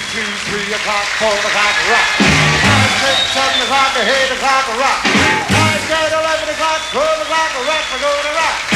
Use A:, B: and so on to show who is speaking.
A: 2, 3 o'clock, 4 o'clock, rock. 5, 6, 7 o'clock, 8 o'clock, rock. 9, 10, 11 o'clock, 12 o'clock, rock, we're gonna rock.